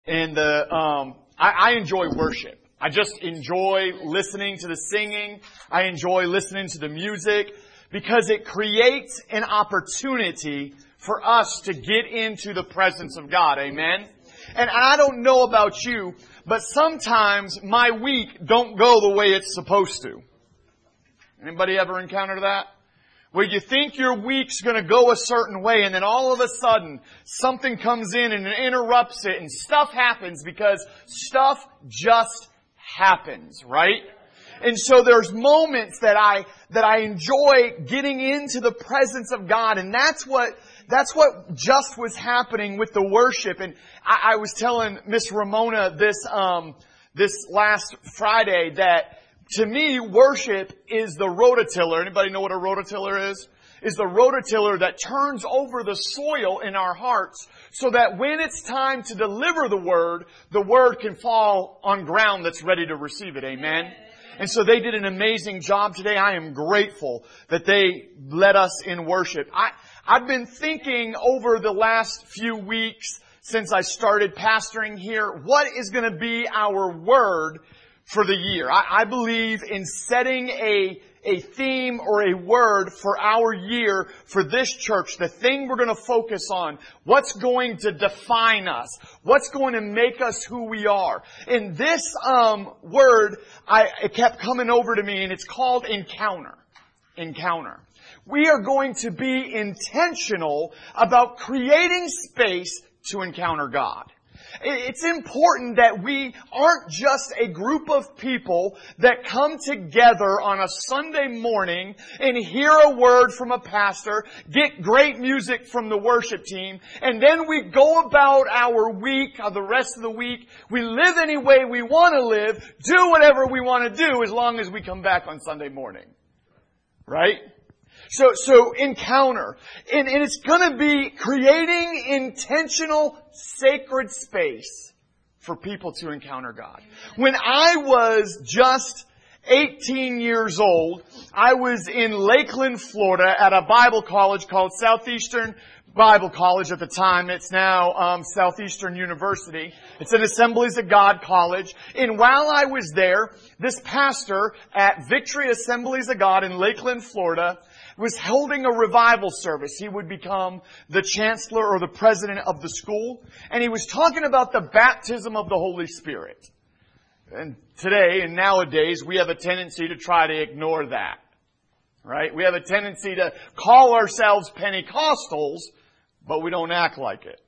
And I enjoy worship. I just enjoy listening to the singing. I enjoy listening to the music because it creates an opportunity for us to get into the presence of God. Amen? And I don't know about you, but sometimes my week don't go the way it's supposed to. Anybody ever encountered that? Where you think your week's going to go a certain way and then all of a sudden something comes in and it interrupts it and stuff happens because stuff just happens, right? And so there's moments that I enjoy getting into the presence of God, and that's what just was happening with the worship. And I was telling Miss Ramona this last Friday that to me, worship is the rototiller. Anybody know what a rototiller is? Is the rototiller that turns over the soil in our hearts so that when it's time to deliver the word can fall on ground that's ready to receive it. Amen? And so they did an amazing job today. I am grateful that they led us in worship. I've been thinking over the last few weeks since I started pastoring here, what is going to be our word for the year. I believe in setting a theme or a word for our year for this church. The thing we're going to focus on. What's going to define us. What's going to make us who we are. And this word, it kept coming over to me, and it's called encounter. Encounter. We are going to be intentional about creating space to encounter God. It's important that we aren't just a group of people that come together on a Sunday morning and hear a word from a pastor, get great music from the worship team, and then we go about our week, or the rest of the week, we live any way we want to live, do whatever we want to do as long as we come back on Sunday morning. Right? So encounter. And it's going to be creating intentional sacred space for people to encounter God. When I was just 18 years old, I was in Lakeland, Florida at a Bible college called Southeastern Bible College at the time. It's now Southeastern University. It's an Assemblies of God college. And while I was there, this pastor at Victory Assemblies of God in Lakeland, Florida, was holding a revival service. He would become the chancellor or the president of the school. And he was talking about the baptism of the Holy Spirit. And today and nowadays, we have a tendency to try to ignore that. Right? We have a tendency to call ourselves Pentecostals, but we don't act like it.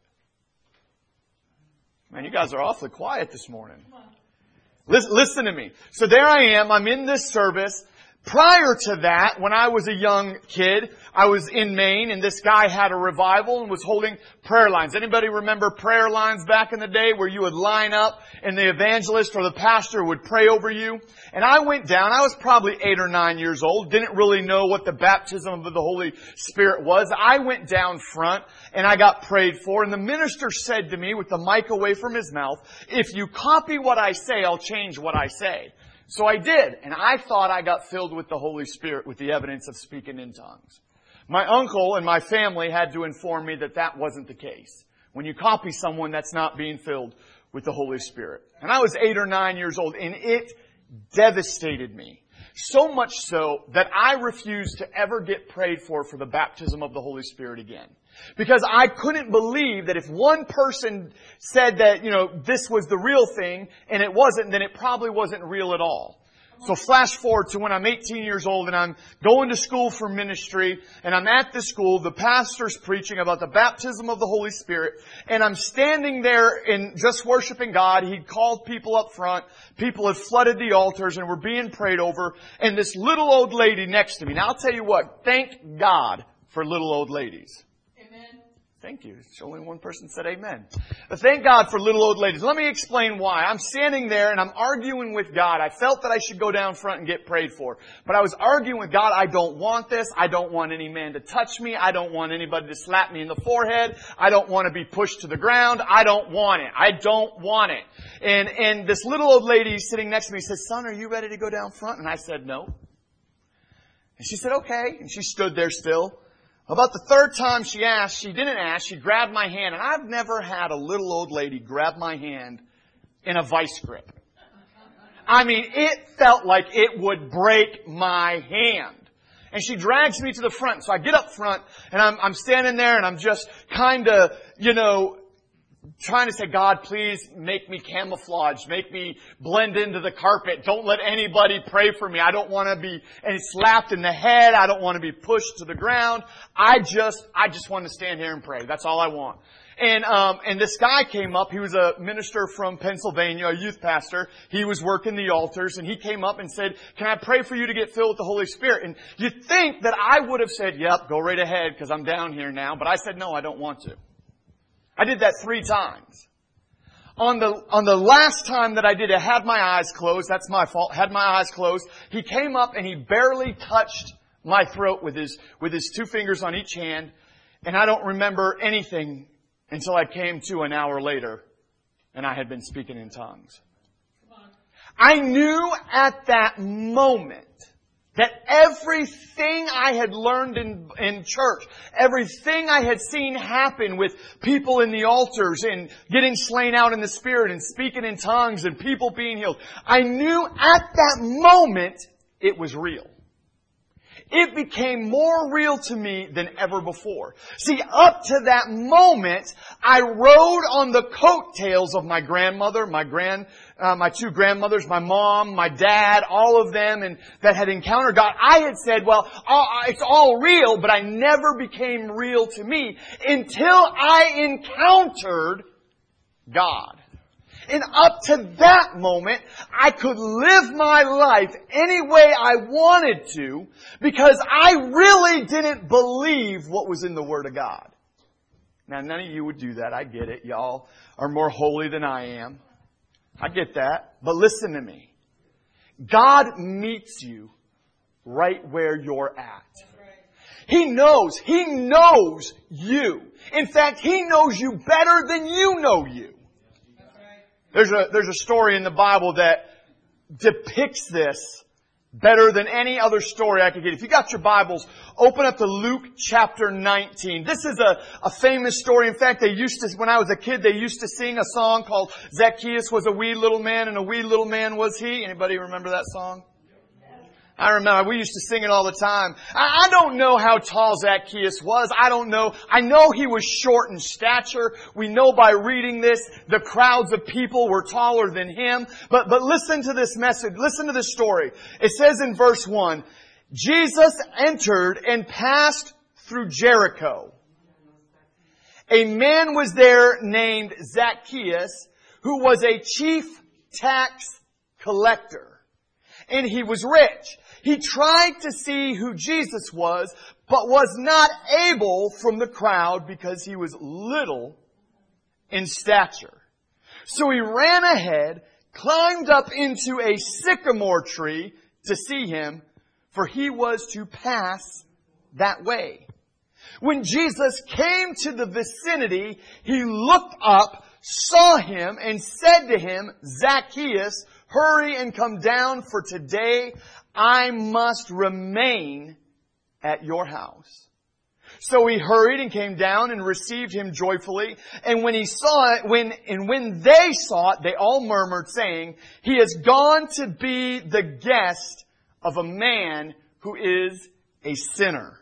Man, you guys are awfully quiet this morning. Listen to me. So there I am. I'm in this service. Prior to that, when I was a young kid, I was in Maine, and this guy had a revival and was holding prayer lines. Anybody remember prayer lines back in the day where you would line up and the evangelist or the pastor would pray over you? And I went down. I was probably 8 or 9 years old. Didn't really know what the baptism of the Holy Spirit was. I went down front and I got prayed for. And the minister said to me with the mic away from his mouth, "If you copy what I say, I'll change what I say." So I did, and I thought I got filled with the Holy Spirit with the evidence of speaking in tongues. My uncle and my family had to inform me that that wasn't the case. When you copy someone, that's not being filled with the Holy Spirit. And I was 8 or 9 years old, and it devastated me. So much so that I refused to ever get prayed for the baptism of the Holy Spirit again. Because I couldn't believe that if one person said that, this was the real thing and it wasn't, then it probably wasn't real at all. So flash forward to when I'm 18 years old and I'm going to school for ministry, and I'm at this school, the pastor's preaching about the baptism of the Holy Spirit, and I'm standing there and just worshiping God. He'd called people up front. People had flooded the altars and were being prayed over, and this little old lady next to me. Now I'll tell you what, thank God for little old ladies. Thank you. Only one person said amen. But thank God for little old ladies. Let me explain why. I'm standing there and I'm arguing with God. I felt that I should go down front and get prayed for. But I was arguing with God. I don't want this. I don't want any man to touch me. I don't want anybody to slap me in the forehead. I don't want to be pushed to the ground. I don't want it. I don't want it. And this little old lady sitting next to me says, "Son, are you ready to go down front?" And I said, "No." And she said, "Okay." And she stood there still. About the third time she didn't ask, she grabbed my hand. And I've never had a little old lady grab my hand in a vice grip. I mean, it felt like it would break my hand. And she drags me to the front. So I get up front and I'm standing there and I'm just kind of, trying to say, God, please make me camouflage. Make me blend into the carpet. Don't let anybody pray for me. I don't want to be slapped in the head. I don't want to be pushed to the ground. I just want to stand here and pray. That's all I want. And this guy came up. He was a minister from Pennsylvania, a youth pastor. He was working the altars, and he came up and said, can I pray for you to get filled with the Holy Spirit? And you'd think that I would have said, yep, go right ahead, because I'm down here now. But I said, no, I don't want to. I did that 3 times. On the last time that I did it, I had my eyes closed. That's my fault. Had my eyes closed. He came up and he barely touched my throat with his 2 fingers on each hand. And I don't remember anything until I came to an hour later and I had been speaking in tongues. I knew at that moment that everything I had learned in church, everything I had seen happen with people in the altars and getting slain out in the Spirit and speaking in tongues and people being healed, I knew at that moment it was real. It became more real to me than ever before. See, up to that moment, I rode on the coattails of my grandmother, my 2 grandmothers, my mom, my dad, all of them, and that had encountered God. I had said, well, it's all real, but I never became real to me until I encountered God. And up to that moment, I could live my life any way I wanted to because I really didn't believe what was in the Word of God. Now, none of you would do that. I get it. Y'all are more holy than I am. I get that. But listen to me. God meets you right where you're at. He knows you. In fact, He knows you better than you know you. There's a story in the Bible that depicts this better than any other story I could get. If you got your Bibles, open up to Luke chapter 19. This is a famous story. In fact, when I was a kid, they used to sing a song called Zacchaeus was a wee little man and a wee little man was he. Anybody remember that song? I remember. We used to sing it all the time. I don't know how tall Zacchaeus was. I don't know. I know he was short in stature. We know by reading this, the crowds of people were taller than him. But listen to this message. Listen to this story. It says in verse 1, Jesus entered and passed through Jericho. A man was there named Zacchaeus, who was a chief tax collector. And he was rich. He tried to see who Jesus was, but was not able from the crowd because he was little in stature. So he ran ahead, climbed up into a sycamore tree to see him, for he was to pass that way. When Jesus came to the vicinity, he looked up, saw him, and said to him, Zacchaeus, hurry and come down, for today I must remain at your house. So he hurried and came down and received him joyfully. And when they saw it, they all murmured, saying, he has gone to be the guest of a man who is a sinner.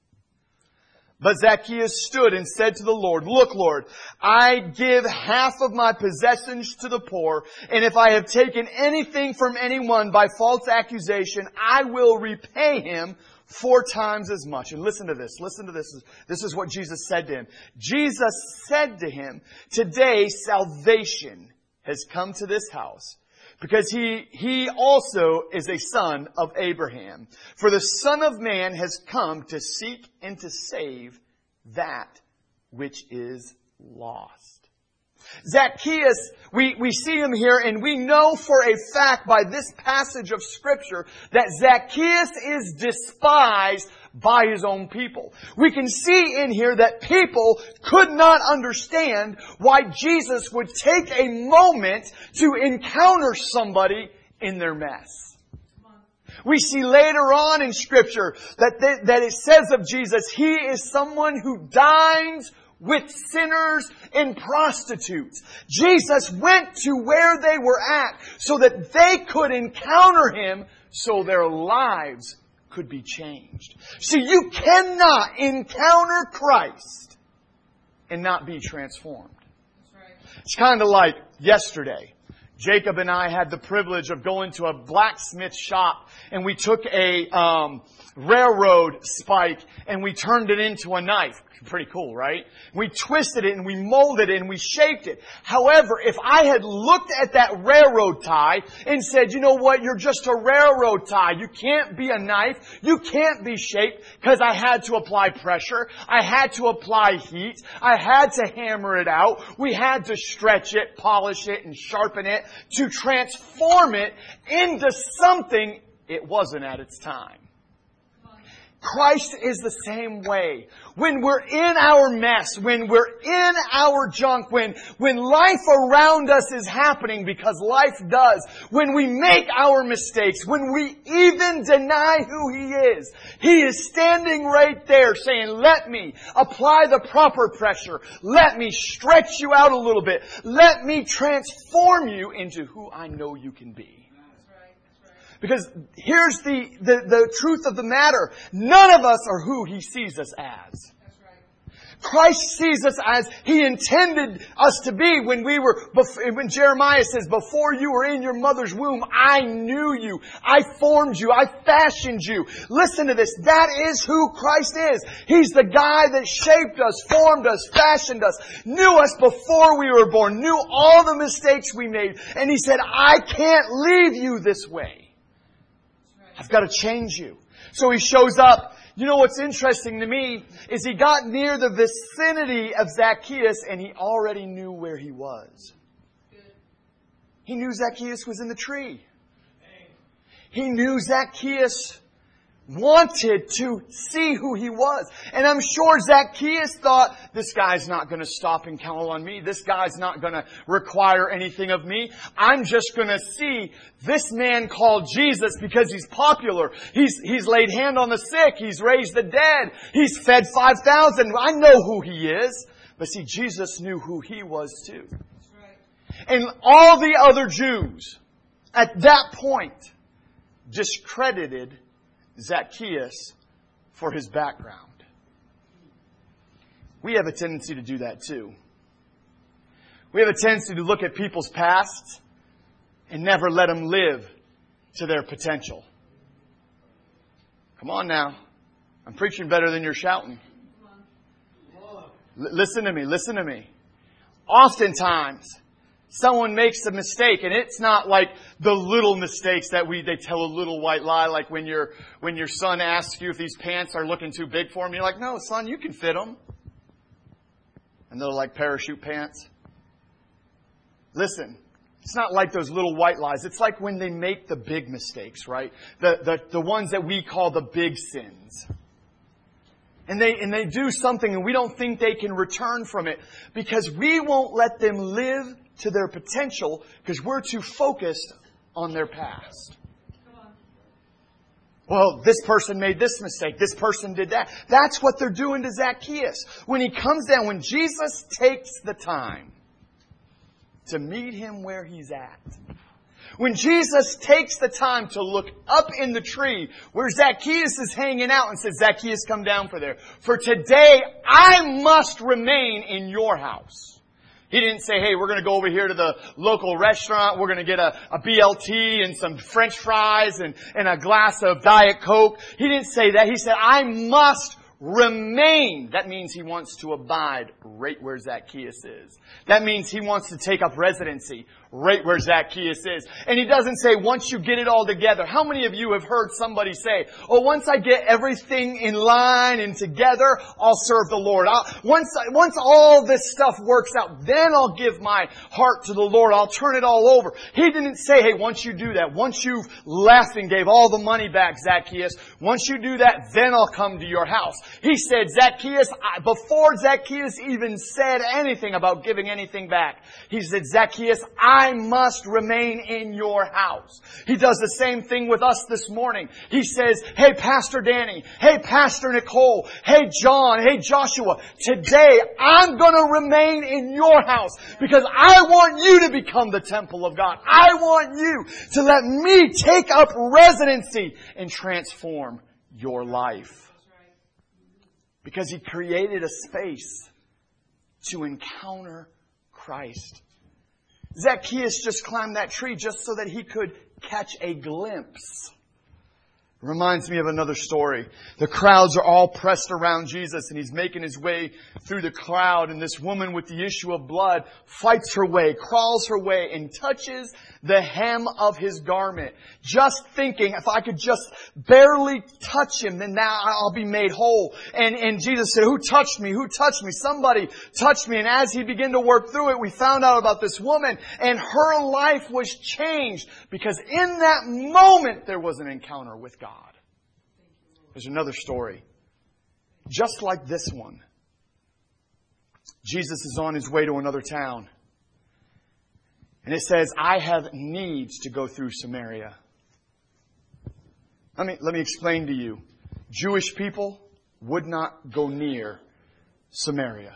But Zacchaeus stood and said to the Lord, look, Lord, I give half of my possessions to the poor, and if I have taken anything from anyone by false accusation, I will repay him 4 times as much. And listen to this. This is what Jesus said to him. Jesus said to him, today salvation has come to this house, because he also is a son of Abraham. For the Son of Man has come to seek and to save that which is lost. Zacchaeus, we see him here, and we know for a fact by this passage of Scripture that Zacchaeus is despised by his own people. We can see in here that people could not understand why Jesus would take a moment to encounter somebody in their mess. We see later on in Scripture that it says of Jesus, He is someone who dines with sinners and prostitutes. Jesus went to where they were at so that they could encounter Him, so their lives could be changed. See, you cannot encounter Christ and not be transformed. That's right. It's kind of like yesterday. Jacob and I had the privilege of going to a blacksmith shop, and we took a railroad spike and we turned it into a knife. Pretty cool, right? We twisted it and we molded it and we shaped it. However, if I had looked at that railroad tie and said, you know what, you're just a railroad tie. You can't be a knife. You can't be shaped, because I had to apply pressure. I had to apply heat. I had to hammer it out. We had to stretch it, polish it, and sharpen it to transform it into something it wasn't at its time. Christ is the same way. When we're in our mess, when we're in our junk, when life around us is happening, because life does, when we make our mistakes, when we even deny who He is standing right there saying, let me apply the proper pressure. Let me stretch you out a little bit. Let me transform you into who I know you can be. Because here's the truth of the matter. None of us are who He sees us as. That's right. Christ sees us as He intended us to be when Jeremiah says, before you were in your mother's womb, I knew you. I formed you. I fashioned you. Listen to this. That is who Christ is. He's the guy that shaped us, formed us, fashioned us, knew us before we were born, knew all the mistakes we made. And He said, I can't leave you this way. I've got to change you. So He shows up. You know what's interesting to me is He got near the vicinity of Zacchaeus and He already knew where he was. He knew Zacchaeus was in the tree. He knew Zacchaeus wanted to see who he was. And I'm sure Zacchaeus thought, this guy's not going to stop and call on me. This guy's not going to require anything of me. I'm just going to see this man called Jesus because he's popular. He's laid hand on the sick. He's raised the dead. He's fed 5,000. I know who He is. But see, Jesus knew who He was too. That's right. And all the other Jews at that point discredited Zacchaeus for his background. We have a tendency to do that too. We have a tendency to look at people's pasts and never let them live to their potential. Come on now. I'm preaching better than you're shouting. Listen to me. Listen to me. Oftentimes, someone makes a mistake, and it's not like the little mistakes that they tell a little white lie, like when your son asks you if these pants are looking too big for him. You're like, no, son, you can fit them. And they're like parachute pants. Listen, it's not like those little white lies. It's like when they make the big mistakes, right? The ones that we call the big sins. And they do something and we don't think they can return from it because we won't let them live to their potential because we're too focused on their past. Well, this person made this mistake. This person did that. That's what they're doing to Zacchaeus. When he comes down, when Jesus takes the time to meet him where he's at. When Jesus takes the time to look up in the tree where Zacchaeus is hanging out and says, Zacchaeus, come down for there. For today, I must remain in your house. He didn't say, hey, we're going to go over here to the local restaurant. We're going to get a BLT and some French fries and a glass of Diet Coke. He didn't say that. He said, I must remain. That means he wants to abide right where Zacchaeus is. That means he wants to take up residency right where Zacchaeus is. And he doesn't say, once you get it all together. How many of you have heard somebody say, oh, once I get everything in line and together, I'll serve the Lord. Once all this stuff works out, then I'll give my heart to the Lord. I'll turn it all over. He didn't say, hey, once you do that, once you've left and gave all the money back, Zacchaeus, once you do that, then I'll come to your house. He said, Zacchaeus, before Zacchaeus even said anything about giving anything back, he said, Zacchaeus, I must remain in your house. He does the same thing with us this morning. He says, hey, Pastor Danny, hey, Pastor Nicole, hey, John, hey, Joshua, today I'm going to remain in your house because I want you to become the temple of God. I want you to let me take up residency and transform your life. Because He created a space to encounter Christ. Zacchaeus just climbed that tree just so that he could catch a glimpse. Reminds me of another story. The crowds are all pressed around Jesus and He's making His way through the crowd, and this woman with the issue of blood fights her way, crawls her way, and touches the hem of His garment. Just thinking, if I could just barely touch Him, then now I'll be made whole. And Jesus said, who touched me? Who touched me? Somebody touched me. And as He began to work through it, we found out about this woman, and her life was changed because in that moment there was an encounter with God. There's another story, just like this one. Jesus is on His way to another town. And it says, I have needs to go through Samaria. Let me explain to you. Jewish people would not go near Samaria.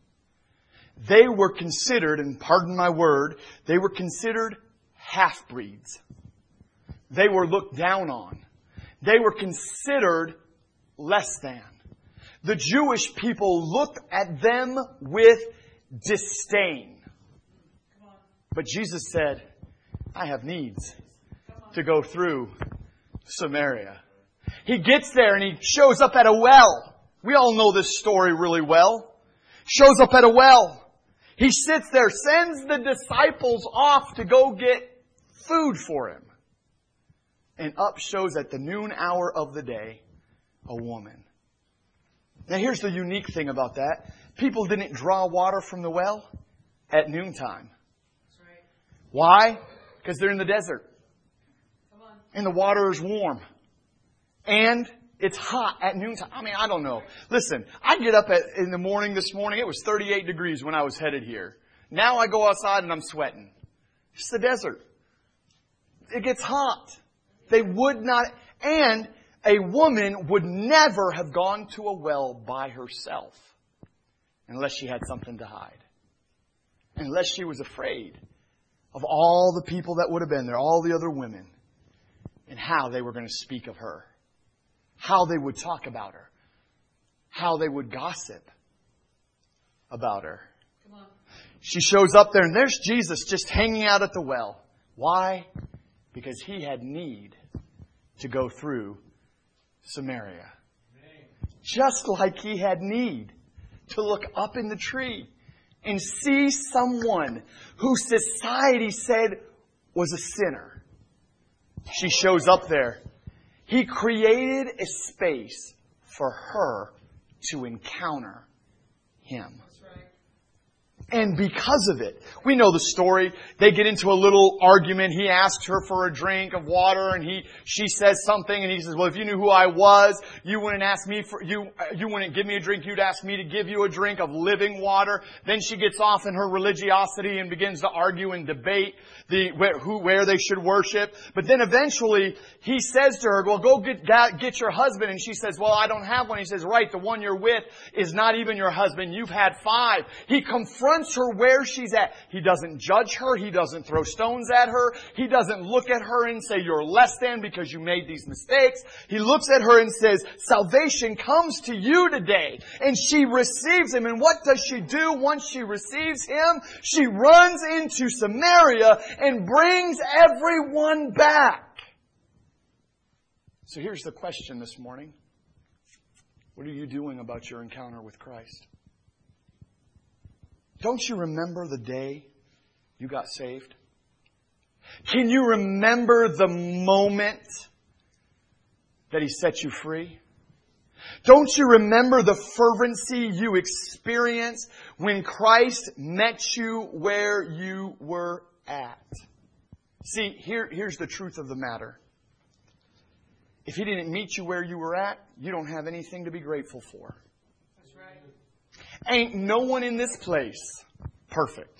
They were considered, and pardon my word, they were considered half-breeds. They were looked down on. They were considered less than. The Jewish people looked at them with disdain. But Jesus said, I have needs to go through Samaria. He gets there and He shows up at a well. We all know this story really well. Shows up at a well. He sits there, sends the disciples off to go get food for Him. And up shows at the noon hour of the day a woman. Now here's the unique thing about that. People didn't draw water from the well at noontime. That's right. Why? Because they're in the desert. Come on. And the water is warm. And it's hot at noontime. I mean, I don't know. Listen, I get up in the morning this morning. It was 38 degrees when I was headed here. Now I go outside and I'm sweating. It's the desert. It gets hot. They would not, and a woman would never have gone to a well by herself unless she had something to hide. Unless she was afraid of all the people that would have been there, all the other women, and how they were going to speak of her. How they would talk about her. How they would gossip about her. Come on. She shows up there and there's Jesus just hanging out at the well. Why? Because He had need to go through Samaria. Just like He had need to look up in the tree and see someone who society said was a sinner. She shows up there. He created a space for her to encounter Him. And because of it, we know the story. They get into a little argument. He asks her for a drink of water, and she says something, and he says, "Well, if you knew who I was, you wouldn't ask me for you wouldn't give me a drink. You'd ask me to give you a drink of living water." Then she gets off in her religiosity and begins to argue and debate where they should worship. But then eventually he says to her, "Well, go get your husband." And she says, "Well, I don't have one." He says, "Right, the one you're with is not even your husband. You've had 5. He confronts her where she's at. He doesn't judge her. He doesn't throw stones at her. He doesn't look at her and say, "You're less than because you made these mistakes." He looks at her and says, "Salvation comes to you today." And she receives Him. And what does she do once she receives Him? She runs into Samaria and brings everyone back. So here's the question this morning. What are you doing about your encounter with Christ? Don't you remember the day you got saved? Can you remember the moment that He set you free? Don't you remember the fervency you experienced when Christ met you where you were at? See, here's the truth of the matter. if He didn't meet you where you were at, you don't have anything to be grateful for. That's right. Ain't no one in this place perfect.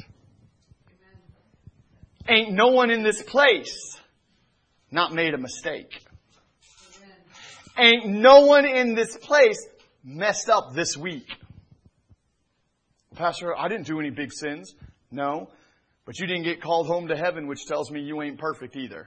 Ain't no one in this place not made a mistake. Ain't no one in this place messed up this week. Pastor, I didn't do any big sins. No. But you didn't get called home to heaven, which tells me you ain't perfect either.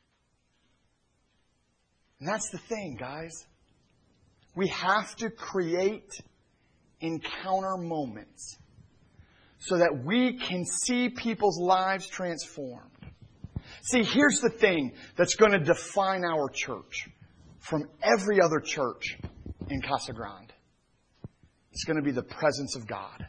And that's the thing, guys. We have to create encounter moments so that we can see people's lives transformed. See, here's the thing that's going to define our church from every other church in Casa Grande. It's going to be the presence of God.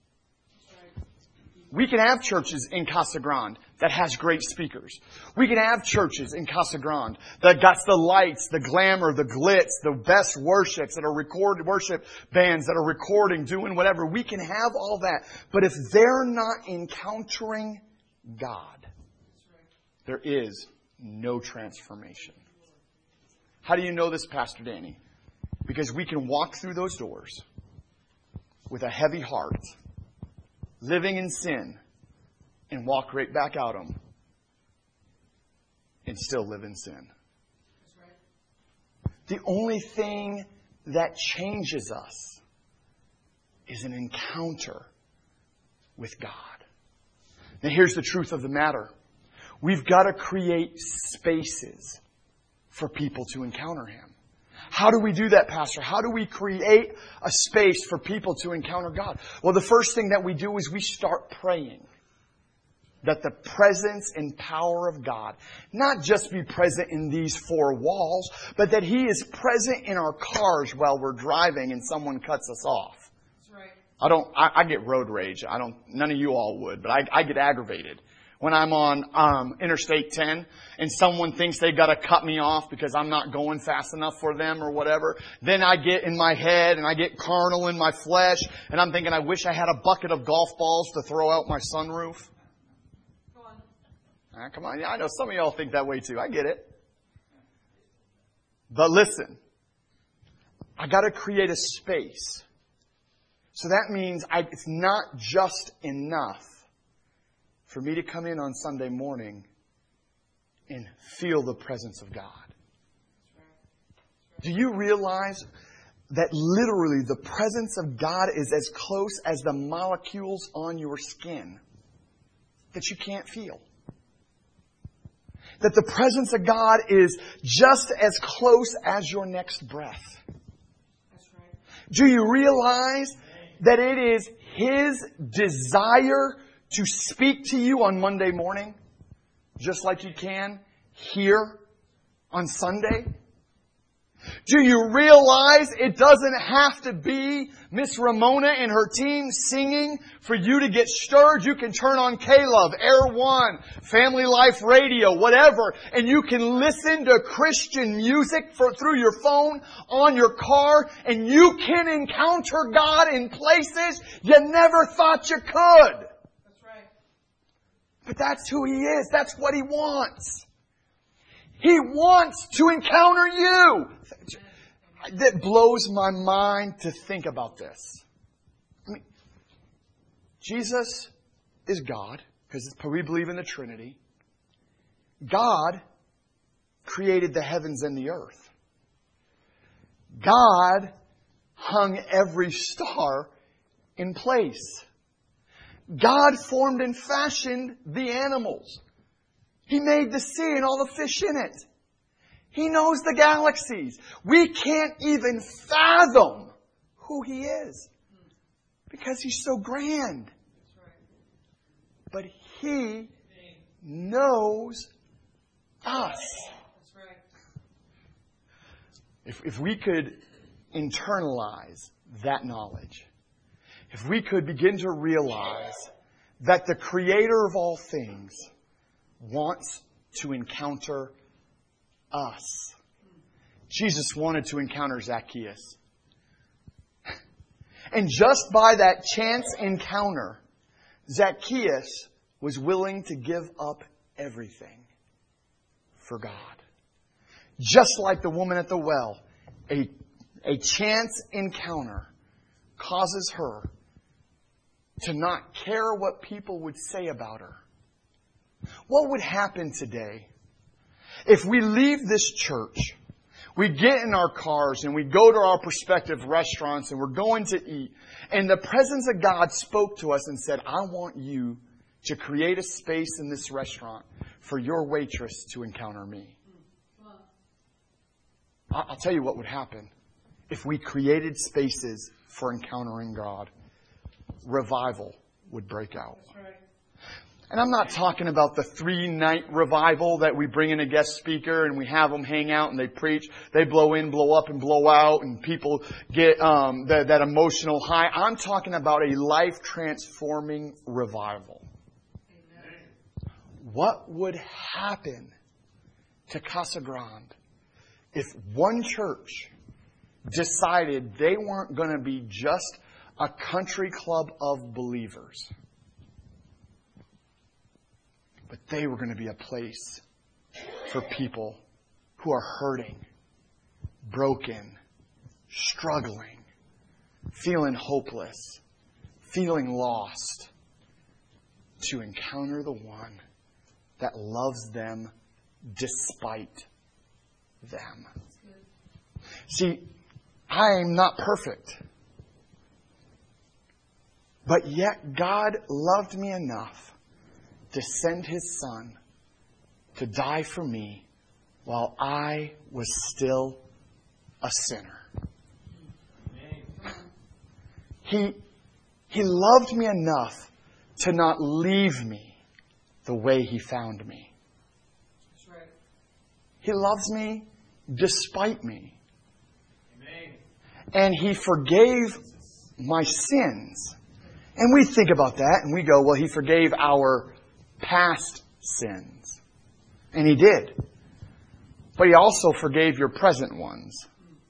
We can have churches in Casa Grande that has great speakers. We can have churches in Casa Grande that got the lights, the glamour, the glitz, the best worships that are recorded, worship bands that are recording, doing whatever. We can have all that. But if they're not encountering God, there is no transformation. How do you know this, Pastor Danny? Because we can walk through those doors with a heavy heart, living in sin, and walk right back out them and still live in sin. The only thing that changes us is an encounter with God. Now here's the truth of the matter. We've got to create spaces for people to encounter Him. How do we do that, Pastor? How do we create a space for people to encounter God? Well, the first thing that we do is we start praying that the presence and power of God not just be present in these four walls, but that He is present in our cars while we're driving and someone cuts us off. That's right. I get road rage. None of you all would, but I get aggravated when I'm on Interstate 10 and someone thinks they got to cut me off because I'm not going fast enough for them or whatever. Then I get in my head and I get carnal in my flesh and I'm thinking I wish I had a bucket of golf balls to throw out my sunroof. Come on. Yeah, I know some of y'all think that way too. I get it. But listen, I got to create a space. So that means it's not just enough for me to come in on Sunday morning and feel the presence of God. Do you realize that literally the presence of God is as close as the molecules on your skin that you can't feel? That the presence of God is just as close as your next breath. That's right. Do you realize that it is His desire to speak to you on Monday morning, just like He can here on Sunday? Do you realize it doesn't have to be Miss Ramona and her team singing for you to get stirred? You can turn on K-Love, Air One, Family Life Radio, whatever, and you can listen to Christian music through your phone, on your car, and you can encounter God in places you never thought you could. That's right. But that's who He is. That's what He wants. He wants to encounter you. That blows my mind to think about this. I mean, Jesus is God, because we believe in the Trinity. God created the heavens and the earth. God hung every star in place. God formed and fashioned the animals. He made the sea and all the fish in it. He knows the galaxies. We can't even fathom who He is because He's so grand. But He knows us. If we could internalize that knowledge, if we could begin to realize that the Creator of all things wants to encounter us. Jesus wanted to encounter Zacchaeus. And just by that chance encounter, Zacchaeus was willing to give up everything for God. Just like the woman at the well, a chance encounter causes her to not care what people would say about her. What would happen today if we leave this church, we get in our cars and we go to our prospective restaurants and we're going to eat, and the presence of God spoke to us and said, I want you to create a space in this restaurant for your waitress to encounter me. I'll tell you what would happen if we created spaces for encountering God. Revival would break out. That's right. And I'm not talking about the 3-night revival that we bring in a guest speaker and we have them hang out and they preach. They blow in, blow up, and blow out, and people get that emotional high. I'm talking about a life-transforming revival. Amen. What would happen to Casa Grande if one church decided they weren't going to be just a country club of believers, but they were going to be a place for people who are hurting, broken, struggling, feeling hopeless, feeling lost, to encounter the one that loves them despite them. See, I am not perfect. But yet God loved me enough to send His Son to die for me while I was still a sinner. He loved me enough to not leave me the way He found me. That's right. He loves me despite me. Amen. And He forgave my sins. And we think about that and we go, well, He forgave our past sins. And He did. But He also forgave your present ones.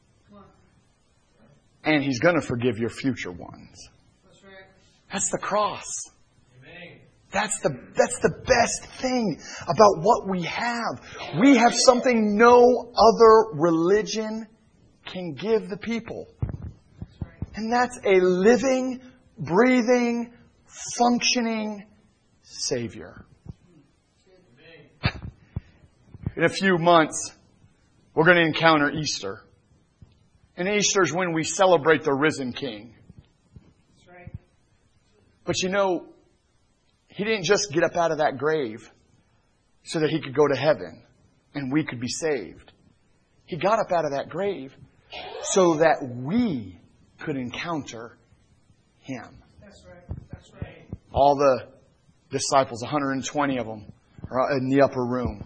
And He's going to forgive your future ones. That's right. That's the cross. Amen. That's the best thing about what we have. We have something no other religion can give the people. That's right. And that's a living, breathing, functioning Savior. Amen. In a few months, we're going to encounter Easter. And Easter is when we celebrate the risen King. That's right. But you know, He didn't just get up out of that grave so that He could go to heaven and we could be saved. He got up out of that grave so that we could encounter Him. That's right. That's right. All the disciples, 120 of them, are in the upper room.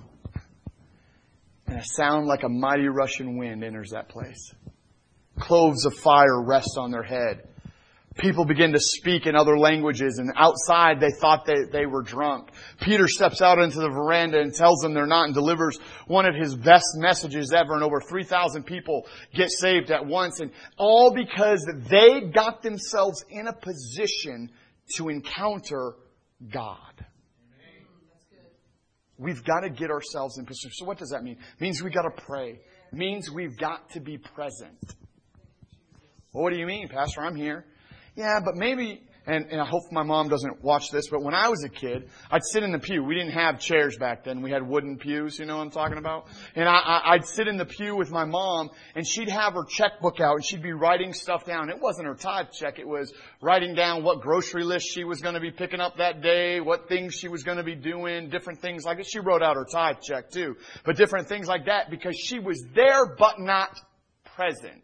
And a sound like a mighty rushing wind enters that place. Cloves of fire rest on their head. People begin to speak in other languages, and outside they thought they were drunk. Peter steps out into the veranda and tells them they're not and delivers one of his best messages ever, and over 3,000 people get saved at once, and all because they got themselves in a position to encounter God. That's good. We've got to get ourselves in position. So what does that mean? It means we've got to pray. It means we've got to be present. Well, what do you mean, Pastor? I'm here. Yeah, but maybe, and I hope my mom doesn't watch this, but when I was a kid, I'd sit in the pew. We didn't have chairs back then. We had wooden pews, you know what I'm talking about? And I'd sit in the pew with my mom, and she'd have her checkbook out, and she'd be writing stuff down. It wasn't her tithe check. It was writing down what grocery list she was going to be picking up that day, what things she was going to be doing, different things like that. She wrote out her tithe check too, but different things like that because she was there but not present.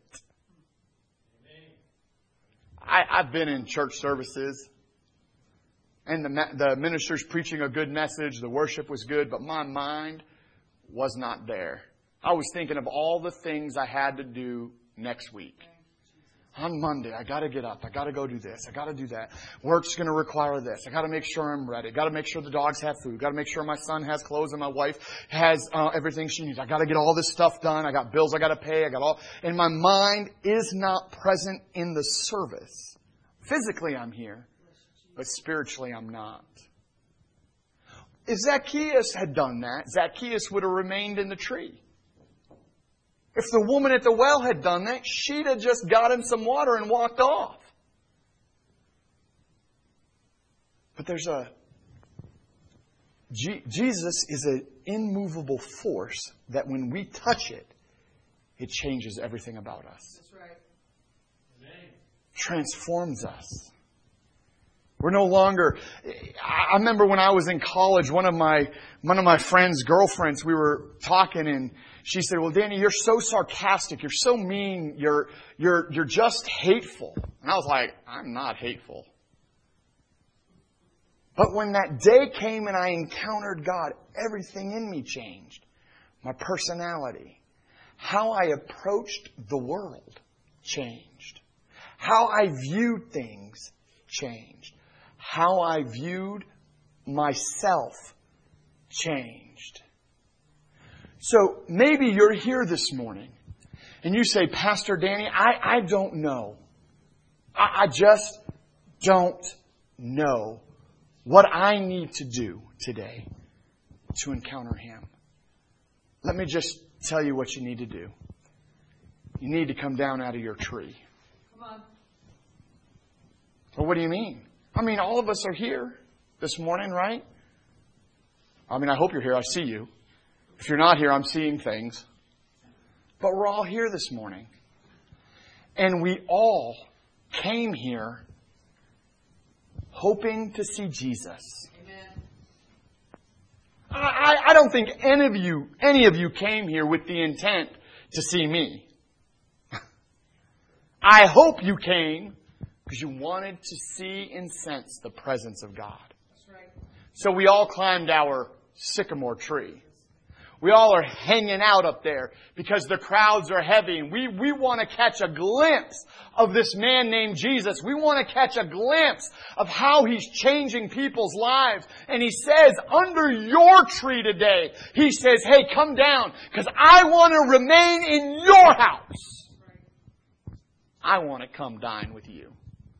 I've been in church services and the minister's preaching a good message. The worship was good, but my mind was not there. I was thinking of all the things I had to do next week. On Monday, I got to get up. I got to go do this. I got to do that. Work's going to require this. I got to make sure I'm ready. Got to make sure the dogs have food. Got to make sure my son has clothes and my wife has everything she needs. I got to get all this stuff done. I got bills I got to pay. And my mind is not present in the service. Physically, I'm here, but spiritually, I'm not. If Zacchaeus had done that, Zacchaeus would have remained in the tree. If the woman at the well had done that, she'd have just got him some water and walked off. But Jesus is an immovable force that when we touch it, it changes everything about us. That's right. Transforms us. We're no longer... I remember when I was in college, one of my friend's girlfriends, we were talking and she said, well, Danny, you're so sarcastic. You're so mean. You're just hateful. And I was like, I'm not hateful. But when that day came and I encountered God, everything in me changed. My personality. How I approached the world changed. How I viewed things changed. How I viewed myself changed. So maybe you're here this morning and you say, Pastor Danny, I don't know. I just don't know what I need to do today to encounter Him. Let me just tell you what you need to do. You need to come down out of your tree. Come on. Well, what do you mean? I mean, all of us are here this morning, right? I mean, I hope you're here. I see you. If you're not here, I'm seeing things. But we're all here this morning. And we all came here hoping to see Jesus. Amen. I don't think any of you came here with the intent to see me. I hope you came because you wanted to see and sense the presence of God. That's right. So we all climbed our sycamore tree. We all are hanging out up there because the crowds are heavy and we want to catch a glimpse of this man named Jesus. We want to catch a glimpse of how He's changing people's lives. And He says, under your tree today, He says, hey, come down because I want to remain in your house. I want to come dine with you.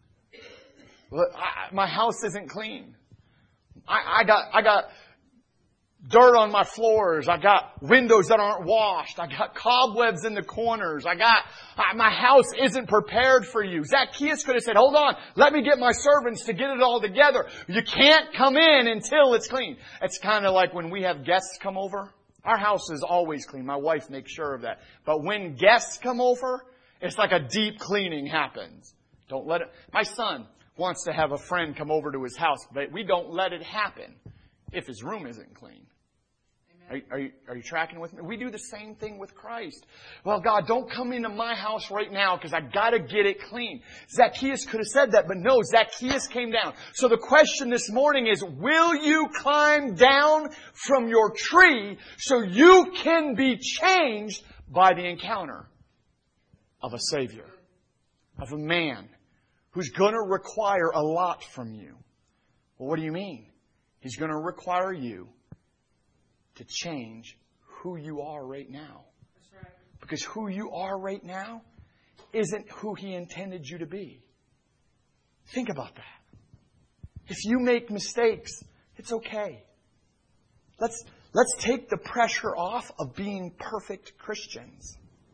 My house isn't clean. I got dirt on my floors. I got windows that aren't washed. I got cobwebs in the corners. My house isn't prepared for you. Zacchaeus could have said, hold on, let me get my servants to get it all together. You can't come in until it's clean. It's kind of like when we have guests come over. Our house is always clean. My wife makes sure of that. But when guests come over, it's like a deep cleaning happens. Don't let it. My son wants to have a friend come over to his house, but we don't let it happen if his room isn't clean. Are you tracking with me? We do the same thing with Christ. Well, God, don't come into my house right now because I got to get it clean. Zacchaeus could have said that, but no, Zacchaeus came down. So the question this morning is, will you climb down from your tree so you can be changed by the encounter of a Savior, of a man who's going to require a lot from you? Well, what do you mean? He's going to require you to change who you are right now. That's right. Because who you are right now isn't who He intended you to be. Think about that. If you make mistakes, it's okay. Let's take the pressure off of being perfect Christians.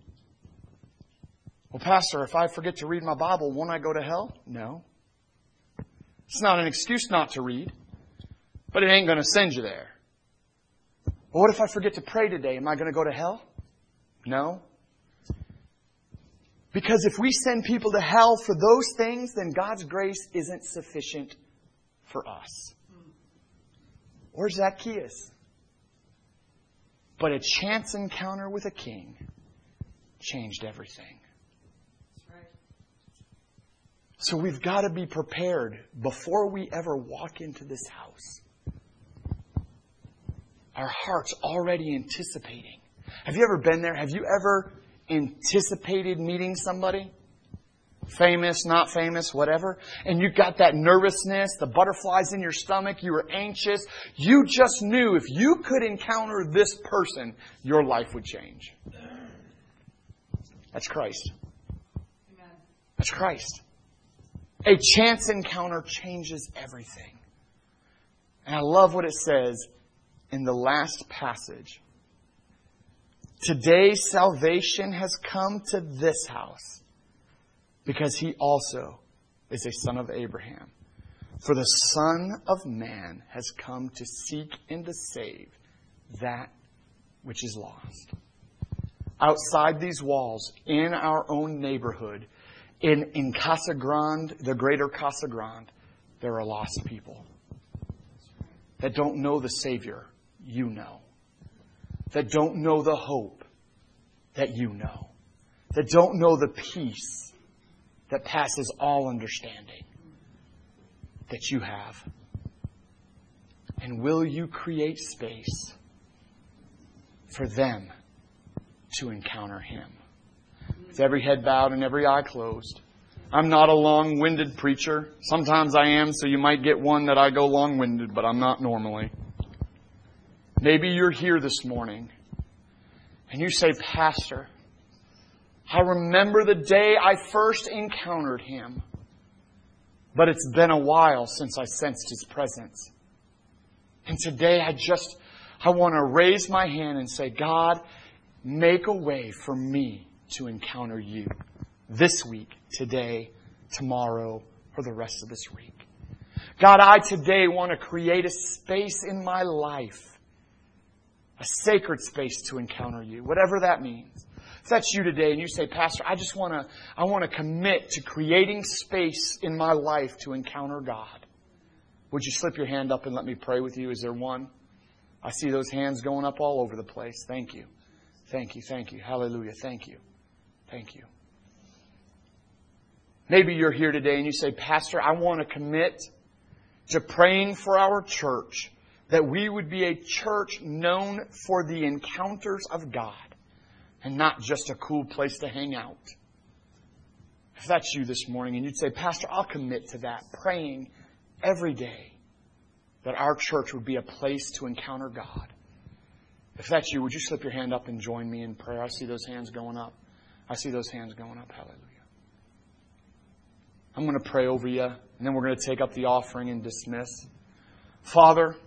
Well, Pastor, if I forget to read my Bible, won't I go to hell? No. It's not an excuse not to read, but it ain't going to send you there. Well, what if I forget to pray today? Am I going to go to hell? No. Because if we send people to hell for those things, then God's grace isn't sufficient for us. Or Zacchaeus. But a chance encounter with a king changed everything. That's right. So we've got to be prepared before we ever walk into this house. Our heart's already anticipating. Have you ever been there? Have you ever anticipated meeting somebody? Famous, not famous, whatever. And you got that nervousness, the butterflies in your stomach, you were anxious. You just knew if you could encounter this person, your life would change. That's Christ. Amen. That's Christ. A chance encounter changes everything. And I love what it says in the last passage. Today salvation has come to this house because he also is a son of Abraham. For the Son of Man has come to seek and to save that which is lost. Outside these walls, in our own neighborhood, in Casa Grande, the greater Casa Grande, there are lost people that don't know the Savior you know, that don't know the hope that you know, that don't know the peace that passes all understanding that you have. And will you create space for them to encounter Him? With every head bowed and every eye closed. I'm not a long-winded preacher. Sometimes I am, so you might get one that I go long-winded, but I'm not normally. Maybe you're here this morning and you say, Pastor, I remember the day I first encountered Him, but it's been a while since I sensed His presence. And today I want to raise my hand and say, God, make a way for me to encounter You this week, today, tomorrow, or the rest of this week. God, I today want to create a space in my life, a sacred space to encounter You, whatever that means. If that's you today and you say, Pastor, I want to commit to creating space in my life to encounter God. Would you slip your hand up and let me pray with you? Is there one? I see those hands going up all over the place. Thank you. Thank you. Thank you. Hallelujah. Thank you. Thank you. Maybe you're here today and you say, Pastor, I want to commit to praying for our church, that we would be a church known for the encounters of God and not just a cool place to hang out. If that's you this morning and you'd say, Pastor, I'll commit to that, praying every day that our church would be a place to encounter God. If that's you, would you slip your hand up and join me in prayer? I see those hands going up. I see those hands going up. Hallelujah. I'm going to pray over you, and then we're going to take up the offering and dismiss. Father,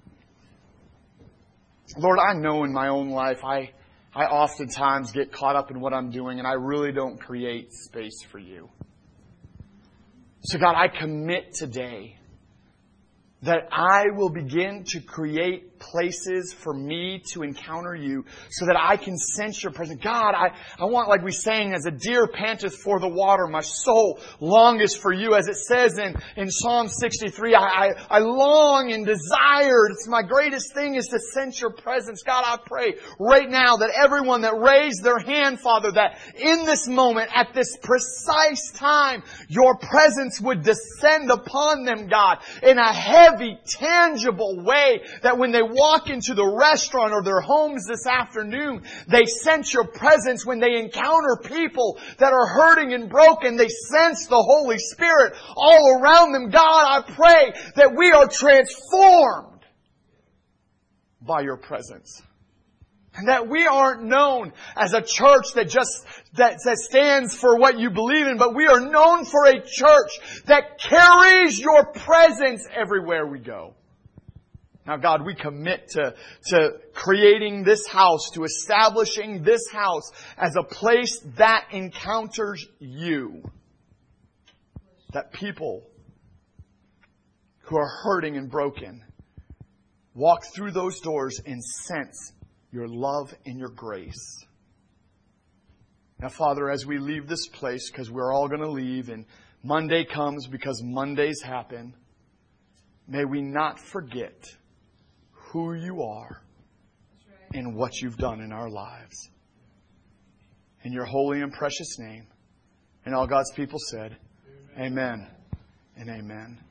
Lord, I know in my own life I oftentimes get caught up in what I'm doing, and I really don't create space for You. So God, I commit today that I will begin to create places for me to encounter You so that I can sense Your presence. God, I want, like we sang, as a deer panteth for the water, my soul longeth for You. As it says in Psalm 63, I long and desire. It's my greatest thing is to sense Your presence. God, I pray right now that everyone that raised their hand, Father, that in this moment, at this precise time, Your presence would descend upon them, God, in a heavy, tangible way, that when they walk into the restaurant or their homes this afternoon, they sense Your presence. When they encounter people that are hurting and broken, they sense the Holy Spirit all around them. God, I pray that we are transformed by Your presence. And that we aren't known as a church that stands for what You believe in, but we are known for a church that carries Your presence everywhere we go. Now, God, we commit to creating this house, to establishing this house as a place that encounters You. That people who are hurting and broken walk through those doors and sense Your love and Your grace. Now, Father, as we leave this place, because we're all going to leave, and Monday comes because Mondays happen, may we not forget who You are and what You've done in our lives. In Your holy and precious name. And all God's people said, Amen and amen.